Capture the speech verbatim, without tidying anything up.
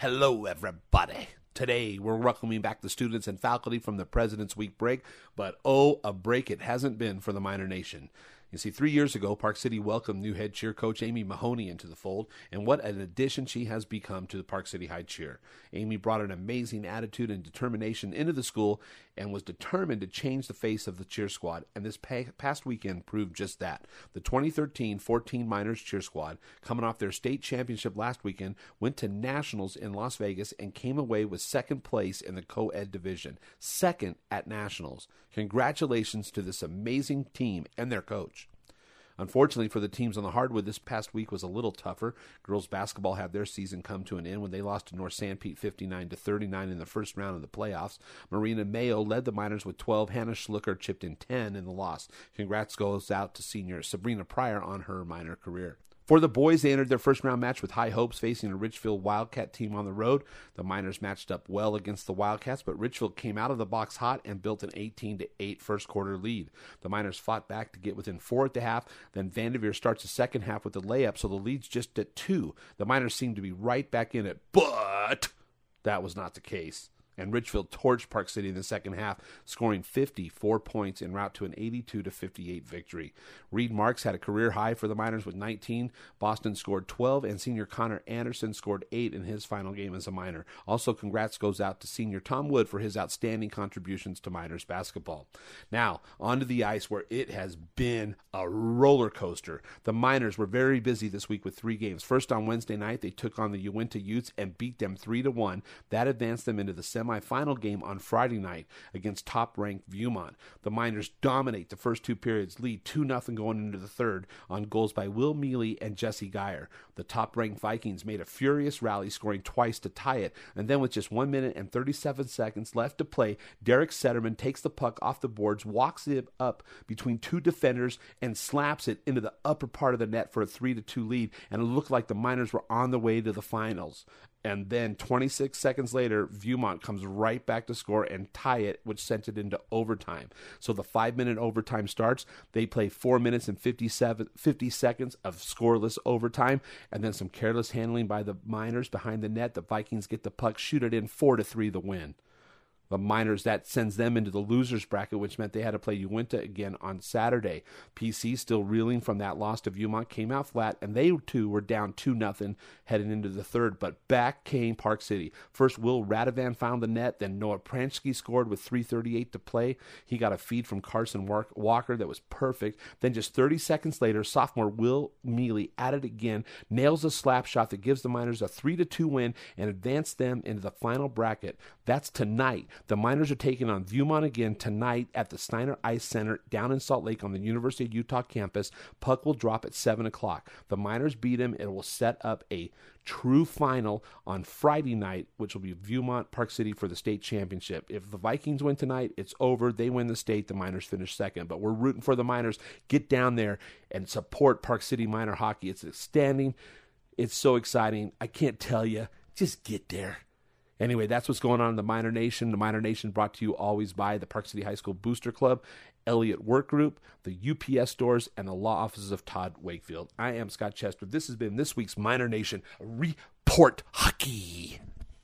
Hello, everybody. Today, we're welcoming back the students and faculty from the President's Week break, but oh, a break it hasn't been for the Miner Nation. You see, three years ago, Park City welcomed new head cheer coach Amy Mahoney into the fold, and what an addition she has become to the Park City High cheer. Amy brought an amazing attitude and determination into the school and was determined to change the face of the cheer squad, and this past weekend proved just that. The twenty thirteen fourteen Miners cheer squad, coming off their state championship last weekend, went to nationals in Las Vegas and came away with second place in the co-ed division, second at nationals. Congratulations to this amazing team and their coach. Unfortunately for the teams on the hardwood, this past week was a little tougher. Girls basketball had their season come to an end when they lost to North Sanpete fifty-nine to thirty-nine in the first round of the playoffs. Marina Mayo led the Miners with twelve. Hannah Schlucker chipped in ten in the loss. Congrats goes out to senior Sabrina Pryor on her Miner career. For the boys, they entered their first round match with high hopes, facing a Richfield Wildcat team on the road. The Miners matched up well against the Wildcats, but Richfield came out of the box hot and built an eighteen to eight first quarter lead. The Miners fought back to get within four at the half, then Vanderveer starts the second half with a layup, so the lead's just at two. The Miners seem to be right back in it, but that was not the case. And Richfield torched Park City in the second half, scoring fifty-four points en route to an eighty-two to fifty-eight victory. Reed Marks had a career high for the Miners with nineteen. Boston scored twelve, and senior Connor Anderson scored eight in his final game as a Miner. Also, congrats goes out to senior Tom Wood for his outstanding contributions to Miners basketball. Now, onto the ice where it has been a roller coaster. The Miners were very busy this week with three games. First, on Wednesday night, they took on the Uinta Utes and beat them three to one. That advanced them into the semi-final game on Friday night against top-ranked Viewmont. The Miners dominate the first two periods, lead two nothing going into the third on goals by Will Mealy and Jesse Geyer. The top-ranked Vikings made a furious rally, scoring twice to tie it, and then with just one minute and thirty-seven seconds left to play, Derek Setterman takes the puck off the boards, walks it up between two defenders, and slaps it into the upper part of the net for a three to two lead, and it looked like the Miners were on the way to the finals. And then twenty-six seconds later, Viewmont comes right back to score and tie it, which sent it into overtime. So the five-minute overtime starts. They play four minutes and fifty-seven, fifty seconds of scoreless overtime, and then some careless handling by the Miners behind the net. The Vikings get the puck, shoot it in, four to three the win. The Miners, that sends them into the losers bracket, which meant they had to play Uinta again on Saturday. P C, still reeling from that loss to Viewmont, came out flat, and they too were down two nothing heading into the third. But back came Park City. First, Will Radovan found the net, then Noah Pransky scored with three thirty-eight to play. He got a feed from Carson Walker that was perfect. Then just thirty seconds later, sophomore Will Mealy added again, nails a slap shot that gives the Miners a three to two win and advanced them into the final bracket. That's tonight. The Miners are taking on Viewmont again tonight at the Steiner Ice Center down in Salt Lake on the University of Utah campus. Puck will drop at seven o'clock. The Miners beat them. It will set up a true final on Friday night, which will be Viewmont Park City for the state championship. If the Vikings win tonight, it's over. They win the state. The Miners finish second. But we're rooting for the Miners. Get down there and support Park City Miner hockey. It's outstanding. It's so exciting. I can't tell you. Just get there. Anyway, that's what's going on in the Miner Nation. The Miner Nation brought to you always by the Park City High School Booster Club, Elliott Work Group, the U P S stores, and the law offices of Todd Wakefield. I am Scott Chester. This has been this week's Miner Nation Report Hockey.